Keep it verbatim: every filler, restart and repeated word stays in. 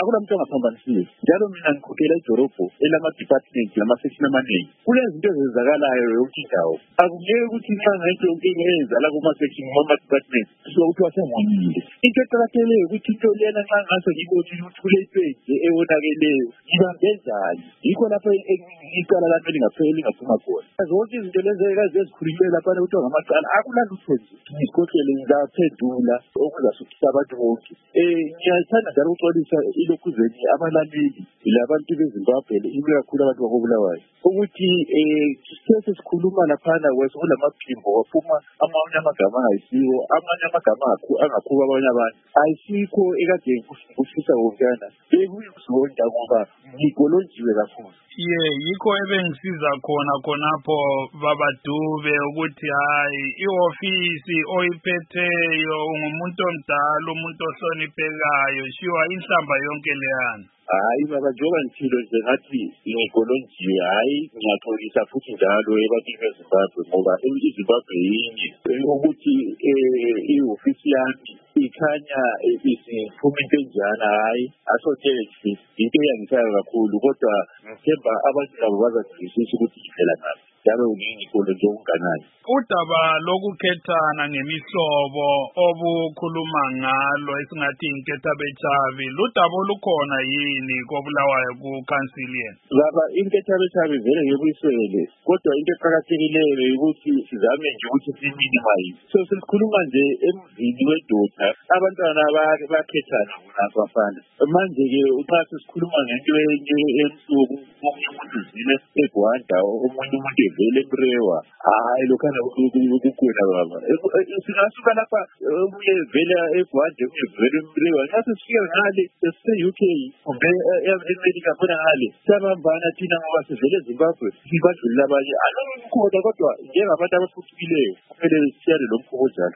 akulamuntu ongaphambanisile. Njalo mina ngikhokhela idorobho elama-department lama-section amaningi. Kunezinto ezenzakalayo yonke indawo. Akungeke ukuthi nxa ngento yonke eyenzala kuma-section kuma-department sokuthi wasengonile. Into eqakathekileyo ukuthi into lena nxa ngase ngibonile ukuthi kuleyipage ewonakeleyo ngibambe njani. Yikho lapho icala lami elingapheli lingaphuma khona. Zonke izinto lezi ezikhulunywe laphana kuthiwa ngamacala akulalutho nje. Ngikhokhele ngizaphendula okuzasuthisa abantu bonke. Um Ngiyathanda njalo ukuxolisa ilokhuzeni abalaleli labantu beZimbabwe ikakhulu abantu bakobulawayo ukuthi um sithe sikhuluma laphana kulamaphimbo waphuma amanye amagama angayisiwo, amanye amagama angakhuba abanye abantu. Ayisikho ekade kufisa wonkana bekuyikuzonda ngoba ngigolonjiwe kakhulu. Ye yikho ebengisiza khona khonapho babadube ukuthi hayi iofisi oyiphetheyo ungumuntu omdala, umuntu ohloniphekayo, shiwa inhlamba yonke leyana. Hayi baba, njengoba ngithilo nje ngathi ngigolonjiwe, hayi ngiyaxolisa futhi njalo ebantwini beZimbabwe ngoba iZimbabwe yinye ukuthi iofisi yami ikhanya isiphuma into enjana. Hayi asothe into eyangisayo kakhulu, kodwa ngithemba abantu labo bazazwisisa ukuthi ngivela ngaphi njalo ngingikolo nje okunganani. Udaba lokukhethana ngemihlobo obukhuluma ngalo esingathi inkethabetshabi ludaba olukhona yini koBulawayo ku-council yenu? Baba, inkethabetshabi vele ngekuyiswele, kodwa into eqakathekileyo ukuthi sizame nje ukuthi siminimize. So sisikhuluma nje emzini wedoda, abantwana bayakhethana kunabafana. Manje-ke nxa sisikhuluma ngento emsuku omunye umuntu uzile eGwanda, omunye umuntu evele eMrewa, hayi lokhana ukukhona baba. Singasuka lapha omunye vele eGwanda omunye vele eMrewa, nxa sesifika ngale sese-U K kumbe e-America khona ngale siyabambana thina ngoba sivele eZimbabwe sibadlulile abanye. Alokho kodwa kodwa njengabantu abathuthukileyo kumele siyale lo mkhubo njalo.